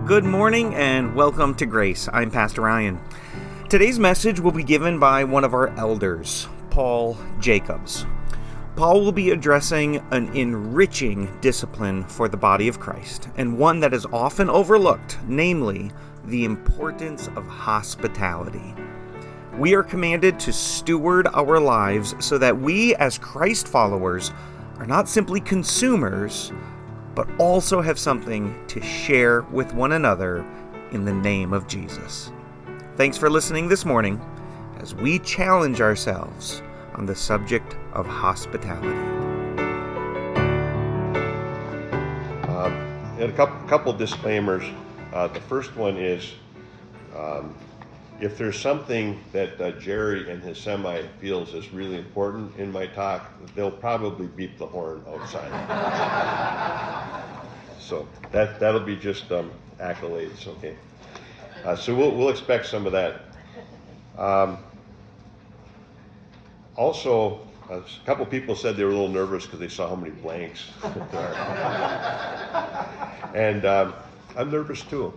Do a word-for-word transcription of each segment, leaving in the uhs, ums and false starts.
Good morning and welcome to Grace. I'm Pastor Ryan. Today's message will be given by one of our elders, Paul Jacobs. Paul will be addressing an enriching discipline for the body of Christ, and one that is often overlooked, namely the importance of hospitality. We are commanded to steward our lives so that we, as Christ followers, are not simply consumers, but also have something to share with one another in the name of Jesus. Thanks for listening this morning as we challenge ourselves on the subject of hospitality. Uh, and a couple, couple disclaimers. Uh, the first one is, um, if there's something that uh, Jerry and his semi feels is really important in my talk, they'll probably beep the horn outside. So that, that'll be just um, accolades, okay? Uh, so we'll, we'll expect some of that. Um, also, a couple people said they were a little nervous because they saw how many blanks there are. And um, I'm nervous too.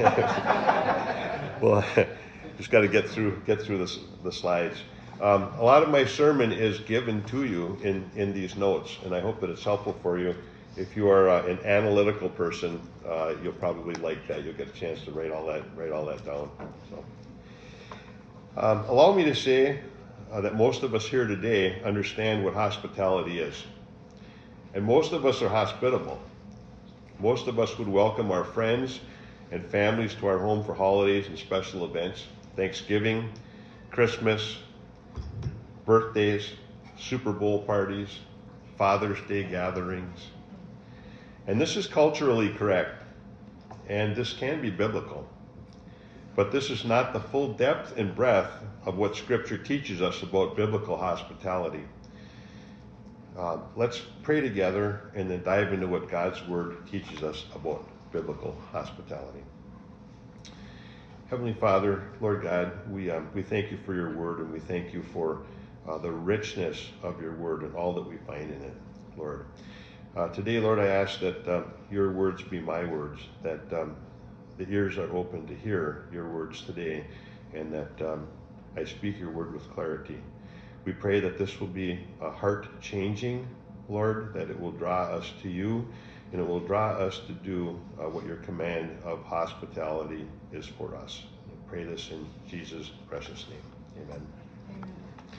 Well, just got to get through get through this, the slides. Um, a lot of my sermon is given to you in, in these notes, and I hope that it's helpful for you. If you are uh, an analytical person, uh, you'll probably like that. You'll get a chance to write all that write all that down. So, um, allow me to say uh, that most of us here today understand what hospitality is, and most of us are hospitable. Most of us would welcome our friends and families to our home for holidays and special events. Thanksgiving, Christmas, birthdays, Super Bowl parties, Father's Day gatherings. And this is culturally correct, and this can be biblical. But this is not the full depth and breadth of what Scripture teaches us about biblical hospitality. Uh, let's pray together and then dive into what God's Word teaches us about biblical hospitality. Heavenly Father, Lord God, we um, we thank you for your word, and we thank you for uh, the richness of your word and all that we find in it, Lord. Uh, today, Lord, I ask that uh, your words be my words, that um, the ears are open to hear your words today, and that um, I speak your word with clarity. We pray that this will be a heart-changing, Lord, that it will draw us to you, and it will draw us to do uh, what your command of hospitality is for us. We pray this in Jesus' precious name. Amen. Amen.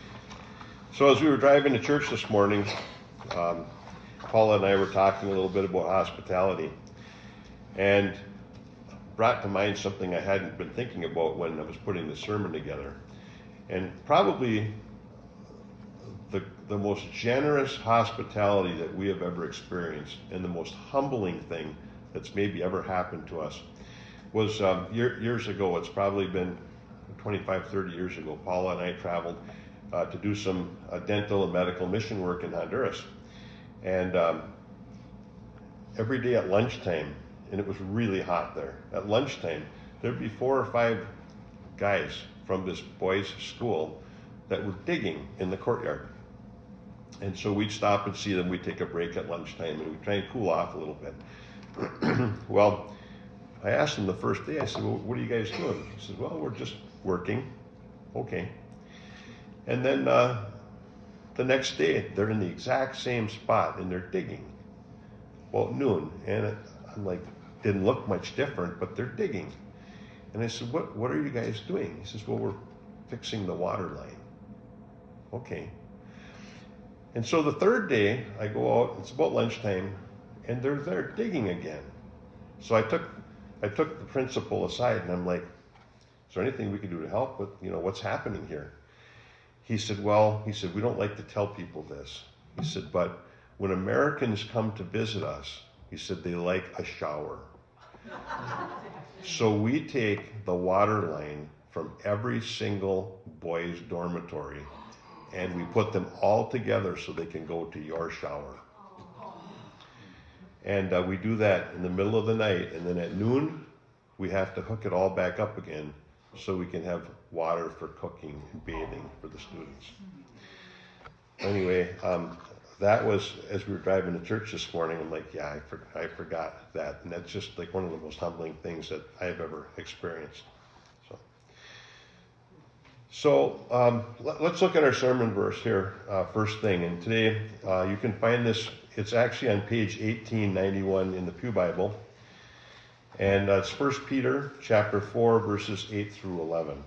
So as we were driving to church this morning, um, Paula and I were talking a little bit about hospitality, and brought to mind something I hadn't been thinking about when I was putting the sermon together. And probably the, the most generous hospitality that we have ever experienced, and the most humbling thing that's maybe ever happened to us, was um, year, years ago. It's probably been twenty-five, thirty years ago. Paula and I traveled uh, to do some uh, dental and medical mission work in Honduras. And um, every day at lunchtime, and it was really hot there, at lunchtime, there'd be four or five guys from this boys' school that were digging in the courtyard. And so we'd stop and see them. We'd take a break at lunchtime, and we'd try and cool off a little bit. Well, I asked him the first day, I said, well, what are you guys doing? He said, well, we're just working. Okay. And then uh, the next day, they're in the exact same spot, and they're digging. Well, at noon, and it, I'm like, didn't look much different, but they're digging. And I said, what, what are you guys doing? He says, well, we're fixing the water line. Okay. And so the third day, I go out, it's about lunchtime, and they're there digging again. So I took I took the principal aside, and I'm like, is there anything we can do to help with, you know, what's happening here? He said, well, he said, we don't like to tell people this. He said, but when Americans come to visit us, he said, they like a shower. So we take the water line from every single boys' dormitory, and we put them all together so they can go to your shower. And uh, we do that in the middle of the night, and then at noon, we have to hook it all back up again so we can have water for cooking and bathing for the students. Anyway, um, that was, as we were driving to church this morning, I'm like, yeah, I, for, I forgot that. And that's just like one of the most humbling things that I've ever experienced. So, so um, let, let's look at our sermon verse here, uh, first thing. And today uh, you can find this, it's actually on page eighteen ninety-one in the Pew Bible. And uh, it's First Peter chapter four, verses eight through eleven.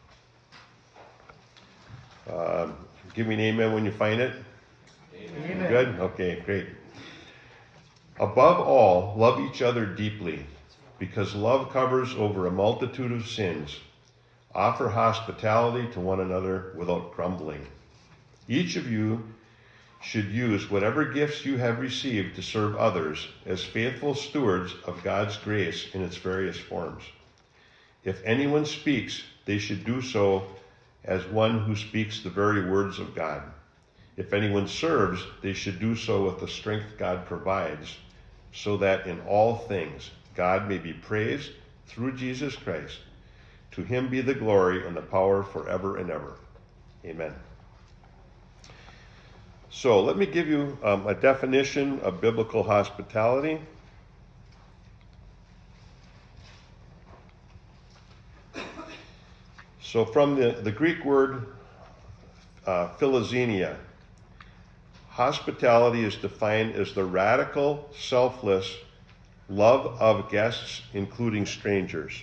Uh, give me an amen when you find it. Amen. Good? Okay, great. Above all, love each other deeply, because love covers over a multitude of sins. Offer hospitality to one another without grumbling. Each of you should use whatever gifts you have received to serve others as faithful stewards of God's grace in its various forms. If anyone speaks, they should do so as one who speaks the very words of God. If anyone serves, they should do so with the strength God provides, so that in all things God may be praised through Jesus Christ. To him be the glory and the power forever and ever. Amen. So let me give you um, a definition of biblical hospitality. So from the, the Greek word uh, philoxenia, hospitality is defined as the radical, selfless love of guests, including strangers.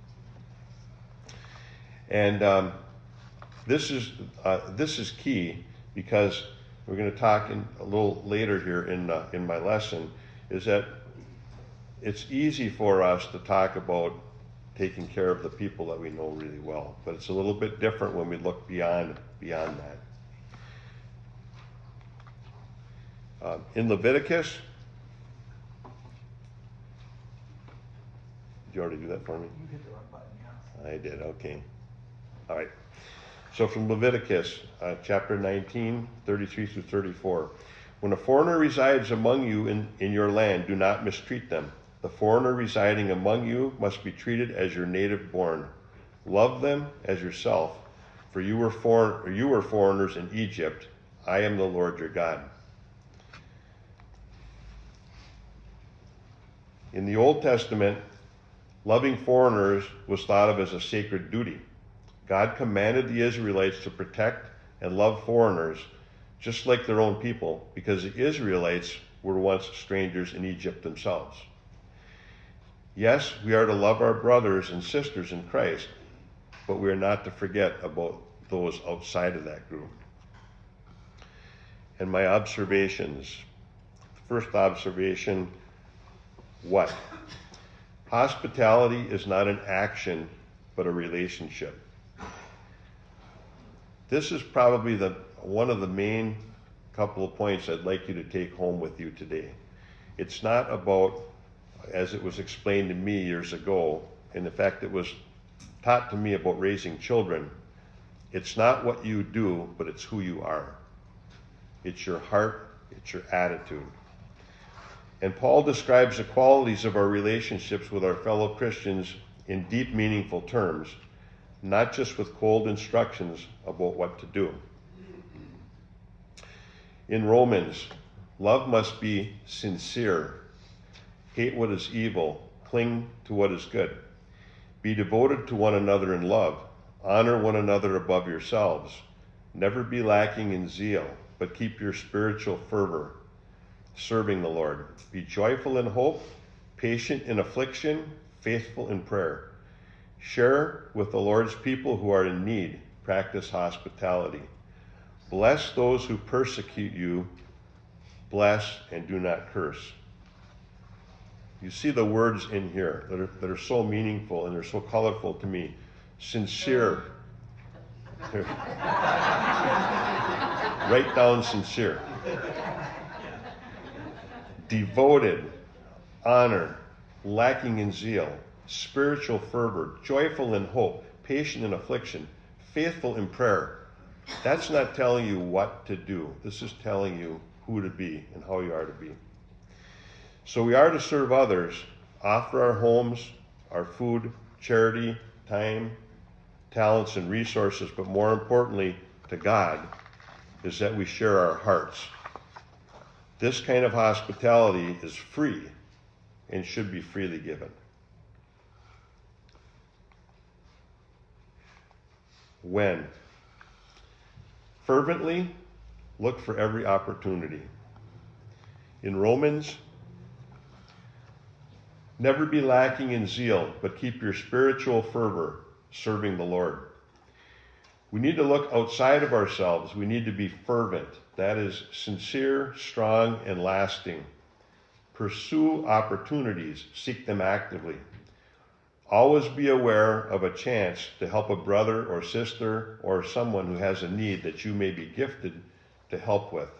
And um, this is uh, this is key, because we're going to talk in, a little later here in uh, in my lesson, is that it's easy for us to talk about taking care of the people that we know really well, but it's a little bit different when we look beyond beyond that. Uh, in Leviticus, did you already do that for me? You hit the wrong button, yeah. I did, okay. All right. So from Leviticus, uh, chapter nineteen, thirty-three through thirty-four. When a foreigner resides among you in, in your land, do not mistreat them. The foreigner residing among you must be treated as your native born. Love them as yourself, for you were, foreign, you were foreigners in Egypt. I am the Lord your God. In the Old Testament, loving foreigners was thought of as a sacred duty. God commanded the Israelites to protect and love foreigners, just like their own people, because the Israelites were once strangers in Egypt themselves. Yes, we are to love our brothers and sisters in Christ, but we are not to forget about those outside of that group. And my observations. First observation, what? Hospitality is not an action, but a relationship. This is probably the one of the main couple of points I'd like you to take home with you today. It's not about, as it was explained to me years ago, and in fact it was taught to me about raising children, it's not what you do, but it's who you are. It's your heart, it's your attitude. And Paul describes the qualities of our relationships with our fellow Christians in deep, meaningful terms, not just with cold instructions about what to do. In Romans, love must be sincere. Hate what is evil. Cling to what is good. Be devoted to one another in love. Honor one another above yourselves. Never be lacking in zeal, but keep your spiritual fervor, serving the Lord. Be joyful in hope, patient in affliction, faithful in prayer. Share with the Lord's people who are in need. Practice hospitality. Bless those who persecute you. Bless and do not curse. You see the words in here that are, that are so meaningful and they're so colorful to me. Sincere. Write down sincere. Devoted. Honor. Lacking in zeal. Spiritual fervor. Joyful in hope. Patient in affliction. Faithful in prayer. That's not telling you what to do. This is telling you who to be and how you are to be. So we are to serve others, offer our homes, our food, charity, time, talents, and resources, but more importantly to God is that we share our hearts. This kind of hospitality is free and should be freely given. When? Fervently, look for every opportunity. In Romans, never be lacking in zeal, but keep your spiritual fervor serving the Lord. We need to look outside of ourselves. We need to be fervent. That is sincere, strong, and lasting. Pursue opportunities. Seek them actively. Always be aware of a chance to help a brother or sister or someone who has a need that you may be gifted to help with.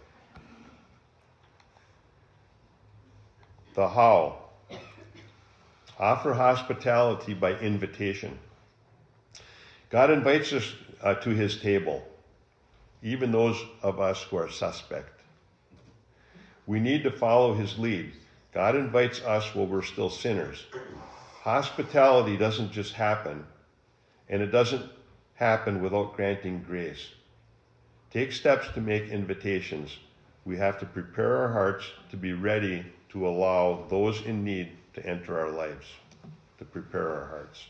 The how. Offer hospitality by invitation. God invites us uh, to his table, even those of us who are suspect. We need to follow his lead. God invites us while we're still sinners. Hospitality doesn't just happen, and it doesn't happen without granting grace. Take steps to make invitations. We have to prepare our hearts to be ready to allow those in need to enter our lives, to prepare our hearts.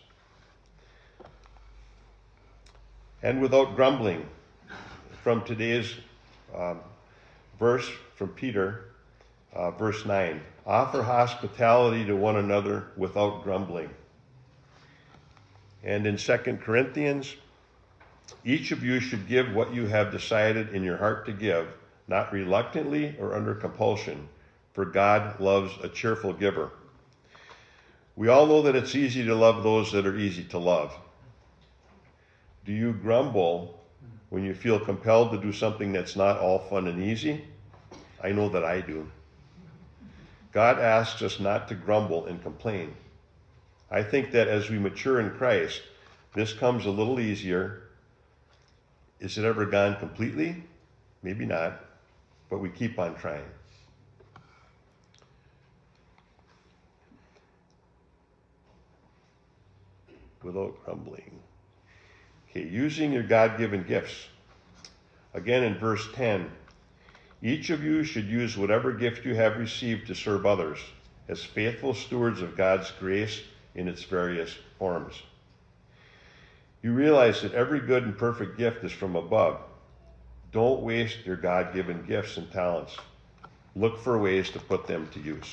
And without grumbling, from today's um, verse from Peter, uh, verse nine, offer hospitality to one another without grumbling. And in Second Corinthians, each of you should give what you have decided in your heart to give, not reluctantly or under compulsion, for God loves a cheerful giver. We all know that it's easy to love those that are easy to love. Do you grumble when you feel compelled to do something that's not all fun and easy? I know that I do. God asks us not to grumble and complain. I think that as we mature in Christ, this comes a little easier. Is it ever gone completely? Maybe not, but we keep on trying. Without grumbling. Okay, using your God-given gifts. Again in verse ten, each of you should use whatever gift you have received to serve others as faithful stewards of God's grace in its various forms. You realize that every good and perfect gift is from above. Don't waste your God-given gifts and talents. Look for ways to put them to use.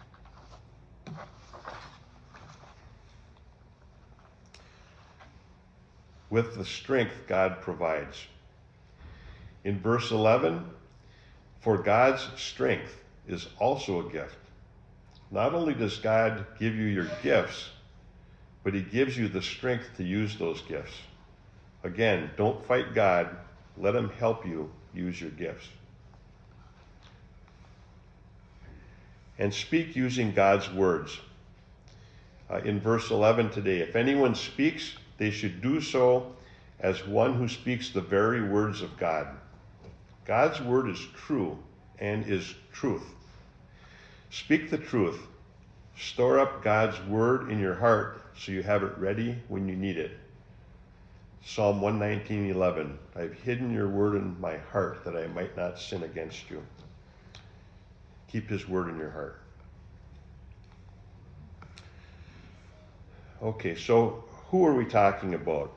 With the strength God provides. In verse eleven, for God's strength is also a gift. Not only does God give you your gifts, but he gives you the strength to use those gifts. Again, don't fight God. Let him help you use your gifts. And speak using God's words. Uh, in verse eleven today, if anyone speaks, they should do so as one who speaks the very words of God. God's word is true and is truth. Speak the truth. Store up God's word in your heart so you have it ready when you need it. Psalm one nineteen eleven, I've hidden your word in my heart that I might not sin against you. Keep his word in your heart. Okay, so who are we talking about?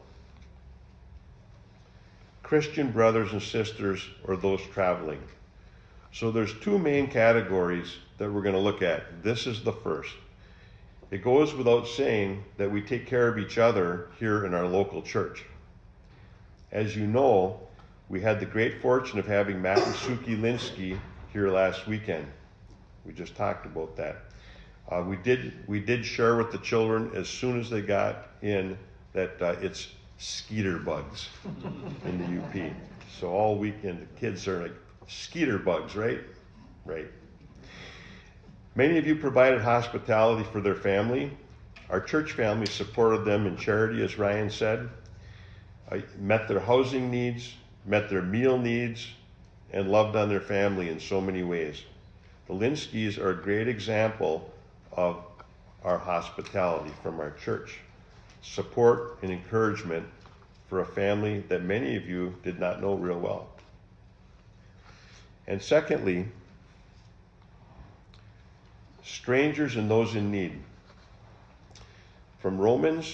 Christian brothers and sisters or those traveling. So there's two main categories that we're going to look at. This is the first. It goes without saying that we take care of each other here in our local church. As you know, we had the great fortune of having Matt and Suki Linsky here last weekend. We just talked about that. Uh, we did we did share with the children as soon as they got in that uh, it's skeeter bugs in the U P. So all weekend the kids are like, skeeter bugs, right? Right. Many of you provided hospitality for their family. Our church family supported them in charity, as Ryan said. I met their housing needs, met their meal needs, and loved on their family in so many ways. The Linskys are a great example of our hospitality from our church. Support and encouragement for a family that many of you did not know real well. And secondly, strangers and those in need. From Romans,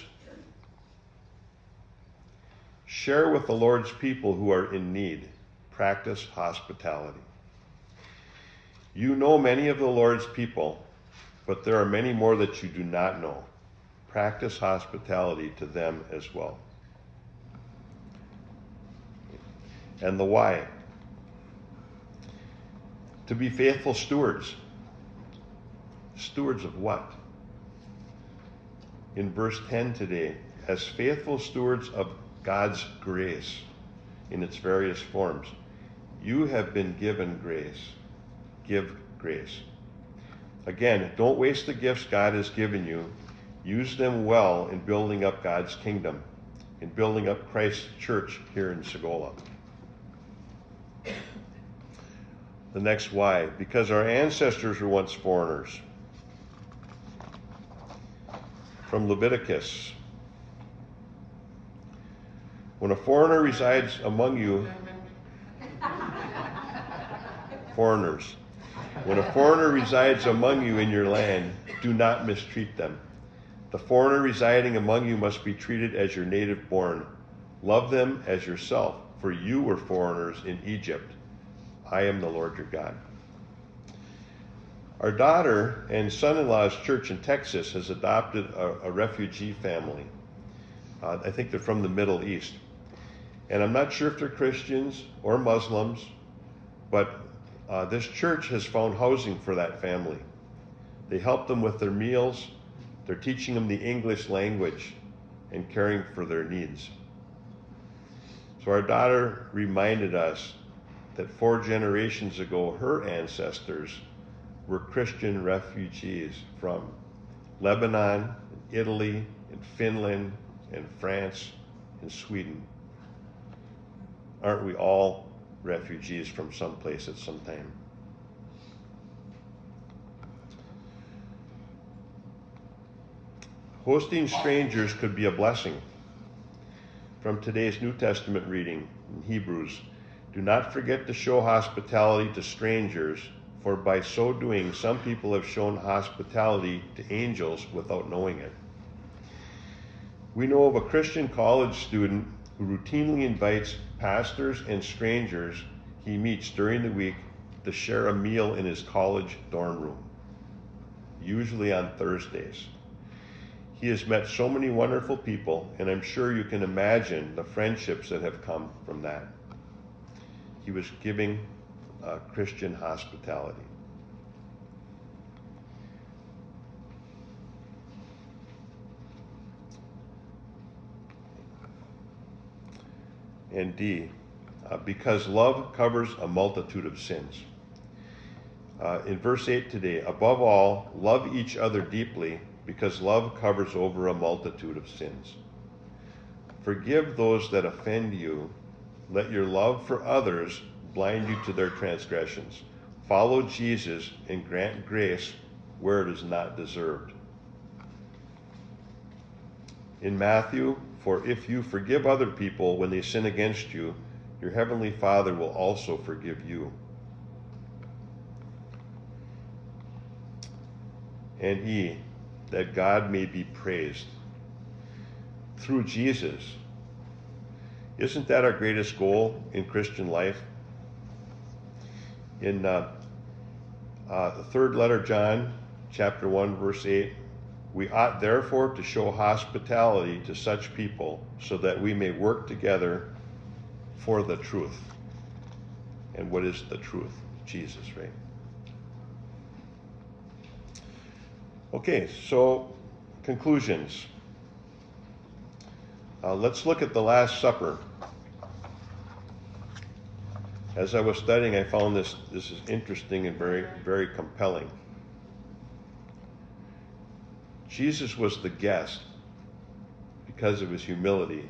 share with the Lord's people who are in need. Practice hospitality. You know many of the Lord's people, but there are many more that you do not know. Practice hospitality to them as well. And the why. To be faithful stewards. Stewards of what? In verse ten today, as faithful stewards of God's grace in its various forms. You have been given grace. Give grace. Again, don't waste the gifts God has given you. Use them well in building up God's kingdom, in building up Christ's church here in Sagola. The next why, because our ancestors were once foreigners. From Leviticus. When a foreigner resides among you, foreigners, when a foreigner resides among you in your land, do not mistreat them. The foreigner residing among you must be treated as your native born. Love them as yourself, for you were foreigners in Egypt. I am the Lord your God. Our daughter and son-in-law's church in Texas has adopted a, a refugee family. Uh, I think they're from the Middle East. And I'm not sure if they're Christians or Muslims, but uh, this church has found housing for that family. They help them with their meals. They're teaching them the English language and caring for their needs. So our daughter reminded us that four generations ago, her ancestors were Christian refugees from Lebanon, Italy, and Finland, and France, and Sweden. Aren't we all refugees from someplace at some time? Hosting strangers could be a blessing. From today's New Testament reading in Hebrews, do not forget to show hospitality to strangers, for by so doing, some people have shown hospitality to angels without knowing it. We know of a Christian college student who routinely invites pastors and strangers he meets during the week to share a meal in his college dorm room, usually on Thursdays. He has met so many wonderful people, and I'm sure you can imagine the friendships that have come from that. He was giving uh, Christian hospitality. And D, uh, because love covers a multitude of sins. Uh, in verse eight today, above all, love each other deeply, because love covers over a multitude of sins. Forgive those that offend you. Let your love for others blind you to their transgressions. Follow Jesus and grant grace where it is not deserved. In Matthew, for if you forgive other people when they sin against you, your heavenly Father will also forgive you. And E, that God may be praised through Jesus. Isn't that our greatest goal in Christian life? In uh, uh, the third letter, John, chapter one, verse eight, we ought therefore to show hospitality to such people so that we may work together for the truth. And what is the truth? Jesus, right? Okay, so conclusions. Uh, let's look at the Last Supper. As I was studying, I found this, this is interesting and very, very compelling. Jesus was the guest because of his humility.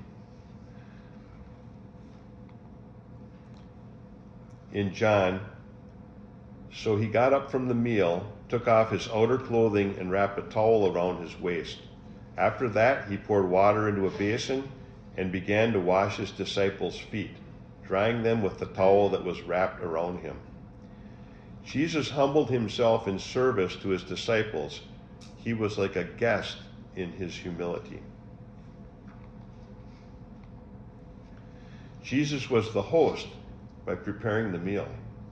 In John, so he got up from the meal, took off his outer clothing, and wrapped a towel around his waist. After that, he poured water into a basin and began to wash his disciples' feet, drying them with the towel that was wrapped around him. Jesus humbled himself in service to his disciples. He was like a guest in his humility. Jesus was the host by preparing the meal.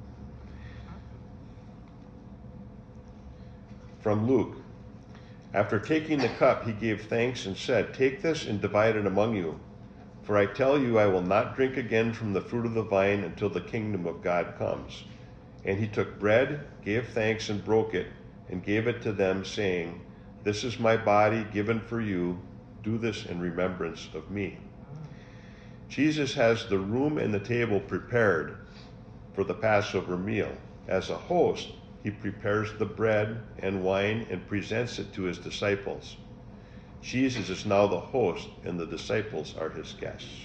From Luke, after taking the cup, he gave thanks and said, "Take this and divide it among you. For I tell you, I will not drink again from the fruit of the vine until the kingdom of God comes." And he took bread, gave thanks, and broke it, and gave it to them, saying, "This is my body given for you. Do this in remembrance of me." Jesus has the room and the table prepared for the Passover meal. As a host, he prepares the bread and wine and presents it to his disciples. Jesus is now the host, and the disciples are his guests.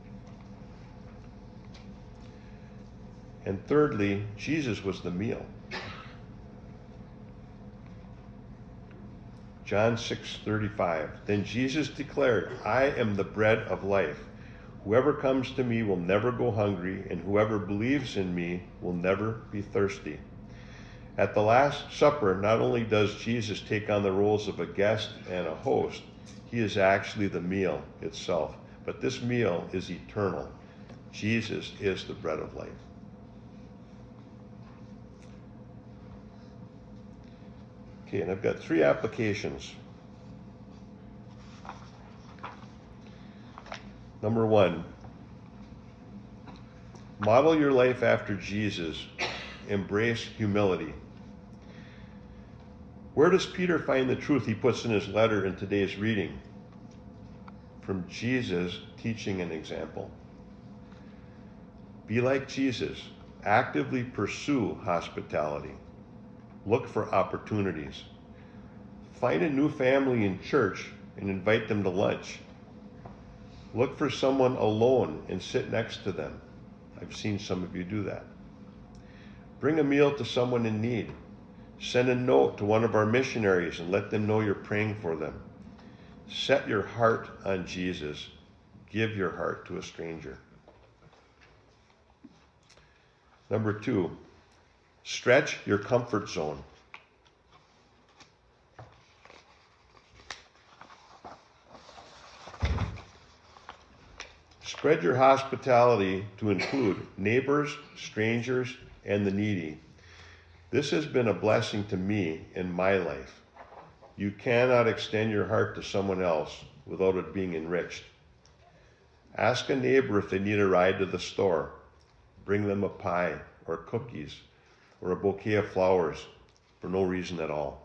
And thirdly, Jesus was the meal. John six thirty-five. Then Jesus declared, "I am the bread of life. Whoever comes to me will never go hungry, and whoever believes in me will never be thirsty." At the Last Supper, not only does Jesus take on the roles of a guest and a host, he is actually the meal itself. But this meal is eternal. Jesus is the bread of life. Okay, and I've got three applications. Number one, model your life after Jesus. Embrace humility. Where does Peter find the truth he puts in his letter in today's reading? From Jesus teaching an example. Be like Jesus. Actively pursue hospitality. Look for opportunities. Find a new family in church and invite them to lunch. Look for someone alone and sit next to them. I've seen some of you do that. Bring a meal to someone in need. Send a note to one of our missionaries and let them know you're praying for them. Set your heart on Jesus. Give your heart to a stranger. Number two, stretch your comfort zone. Spread your hospitality to include neighbors, strangers, and the needy. This has been a blessing to me in my life. You cannot extend your heart to someone else without it being enriched. Ask a neighbor if they need a ride to the store. Bring them a pie or cookies or a bouquet of flowers for no reason at all.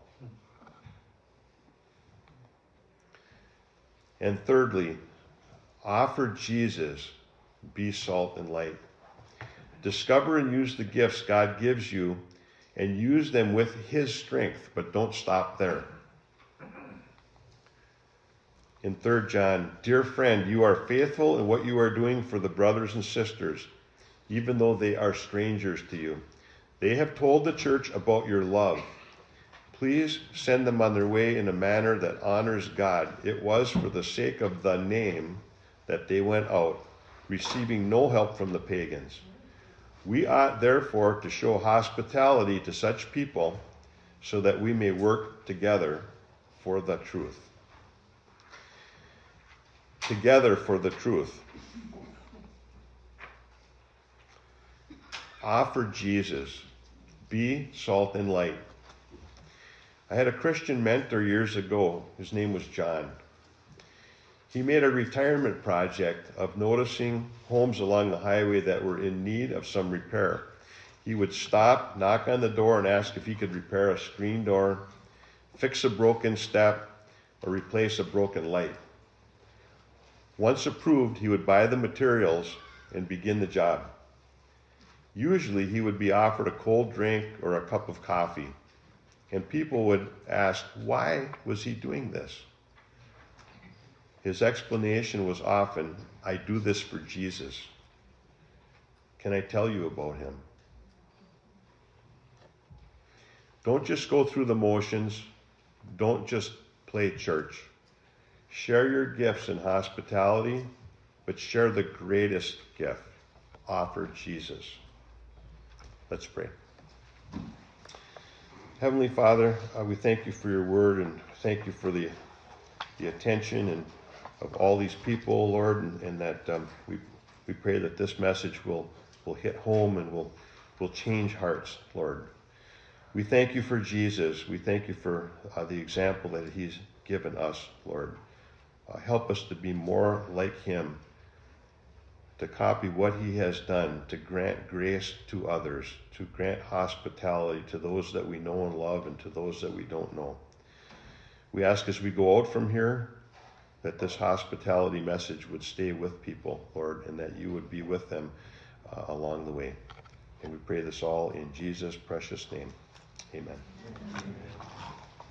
And thirdly, offer Jesus. Be salt and light. Discover and use the gifts God gives you and use them with his strength, but don't stop there. In Third John, dear friend, you are faithful in what you are doing for the brothers and sisters, even though they are strangers to you. They have told the church about your love. Please send them on their way in a manner that honors God. It was for the sake of the name that they went out, receiving no help from the pagans. We ought therefore to show hospitality to such people so that we may work together for the truth. Together for the truth. Offer Jesus. Be salt and light. I had a Christian mentor years ago. His name was John. He made a retirement project of noticing homes along the highway that were in need of some repair. He would stop, knock on the door, and ask if he could repair a screen door, fix a broken step, or replace a broken light. Once approved, he would buy the materials and begin the job. Usually, he would be offered a cold drink or a cup of coffee, and people would ask, why was he doing this? His explanation was often, I do this for Jesus. Can I tell you about him? Don't just go through the motions. Don't just play church. Share your gifts in hospitality, but share the greatest gift. Offer Jesus. Let's pray. Heavenly Father, uh, we thank you for your word, and thank you for the the attention and of all these people, Lord, and, and that um, we we pray that this message will will hit home and will will change hearts, Lord. We thank you for Jesus. We thank you for uh, the example that he's given us, Lord. Uh, help us to be more like him, to copy what he has done, to grant grace to others, to grant hospitality to those that we know and love and to those that we don't know. We ask as we go out from here that this hospitality message would stay with people, Lord, and that you would be with them uh, along the way. And we pray this all in Jesus' precious name. Amen. Amen.